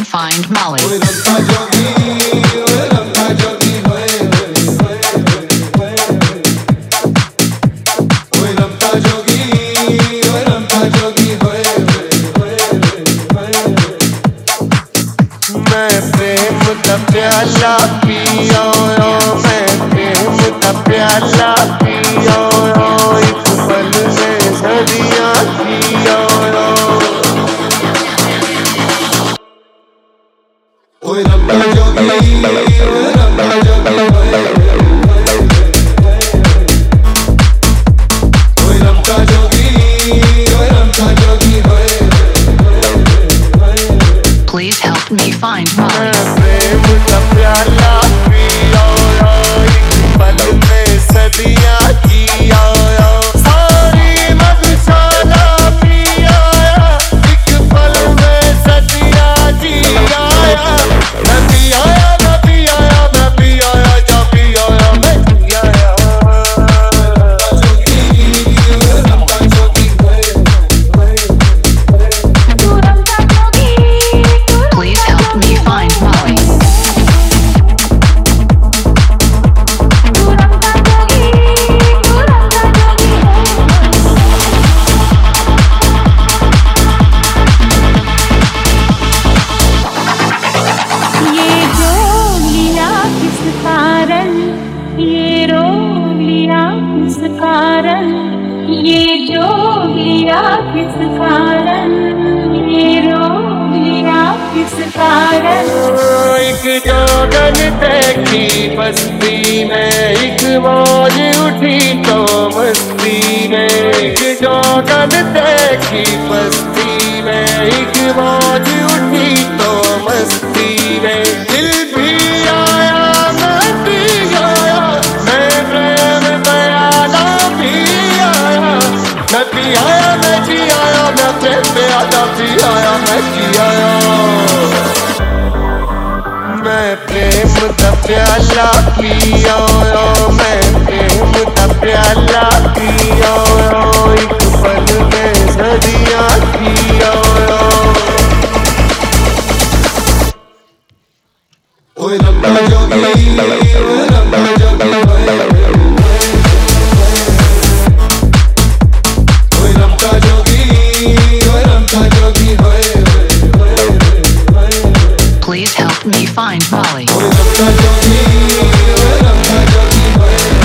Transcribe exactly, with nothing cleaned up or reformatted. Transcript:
find Molly. प्याला पियो मैं प्रेम का प्याला पियो एक पल में सदियां जियो ओए रब्बा जोगी ओए रब्बा जोगी ओए रब्बा जोगी ओए रब्बा जोगी Please help me find Molly. प्याला पिया एक पल में सदियां जिया सारी मधुशाला पिया एक पल में सदियां जिया मैं भी आया मैं भी आया मैं भी आया जा भी आया मैं भी आया Please help me find Molly. एक जोगन देखी बस्ती में एक मौज उठी तो मस्ती में एक जोगन देखी बस्ती में एक मौज उठी तो मस्ती में दिल भी आया मैं भी आया मैं प्रेम बयाना भी आया मैं भी आया मैं जी आया मैं प्रेम बयाना भी आया मैं जी आया मैं प्रेम का प्याला पिया मैं प्रेम का प्याला पिया एक पल में सदियां जिया ओए रब्बा जोगी ओए रब्बा जोगी ओए रब्बा जोगी ओए रब्बा जोगी Please help me find Molly. ओए रब्बा जोगी ओए रब्बा जोगी